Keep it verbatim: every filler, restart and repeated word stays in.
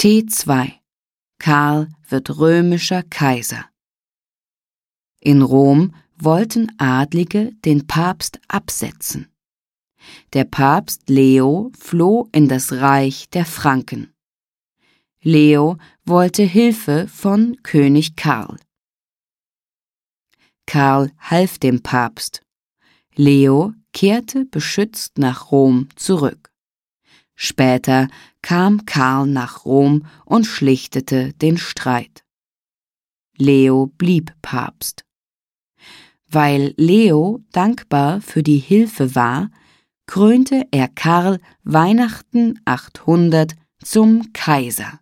T zwei. Karl wird römischer Kaiser. In Rom wollten Adlige den Papst absetzen. Der Papst Leo floh in das Reich der Franken. Leo wollte Hilfe von König Karl. Karl half dem Papst. Leo kehrte beschützt nach Rom zurück. Später kam Karl nach Rom und schlichtete den Streit. Leo blieb Papst. Weil Leo dankbar für die Hilfe war, krönte er Karl Weihnachten achthundert zum Kaiser.